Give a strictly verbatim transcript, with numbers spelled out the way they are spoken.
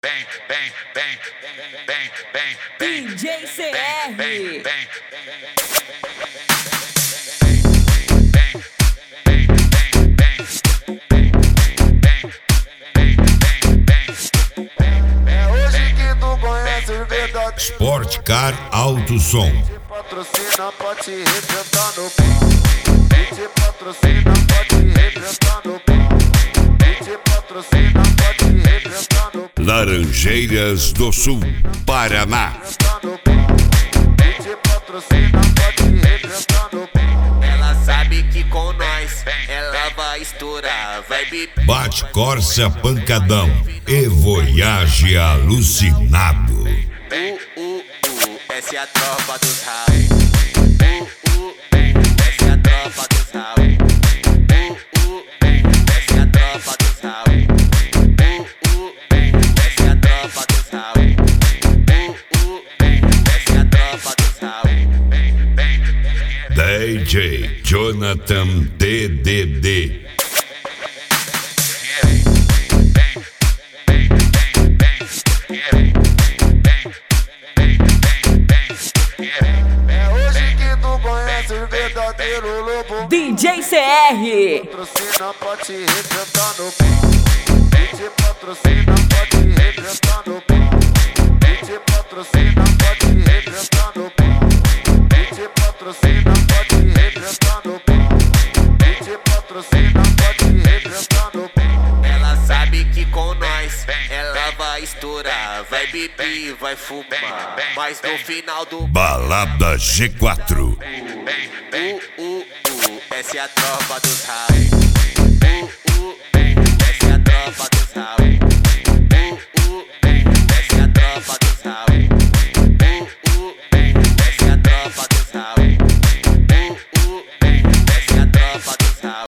Bem, bem, bem, bem, bem, bem, D J C R. bem, bem. É hoje que tu conhece o verdadeiro. Sport Car Alto Som. Te patrocina, pode te rebentar no pau. E te patrocina, pode te rebentar no pau. E te patrocina, pode te rebentar no pau. Laranjeiras do Sul, Paraná. No pau. E te patrocina, pode te rebentar no pau. Ela sabe que com nós ela vai estourar, vai beber. Bate Corsa Pancadão e Voyage Alucinado. Uh, uh, uh, essa é a tropa dos house. Uh, uh, uh, essa é a tropa dos house. Uh, uh, uh, essa é a tropa dos house. Uh, uh, uh, essa é a tropa dos house. Uh, uh, uh, essa é a tropa dos house. D J Jonathan D D D. É hoje que tu conhece o verdadeiro lobo. D J C R. Patrocina, pode te rebentar no pau. E te patrocina, pode te rebentar no pau. E te patrocina, pode te rebentar no pau. E te patrocina, pode te rebentar no pau. E te patrocina, pode te rebentar no pau. Ela sabe que com nós ela vai estourar, vai beber, vai fumar. Mas no final do Balada G quatro. uh, uh, uh, essa é a tropa dos house. Uh, uh, uh, essa é a tropa dos house. Uh, uh, uh, essa é a tropa dos house. Uh, uh, uh, essa é a tropa dos house.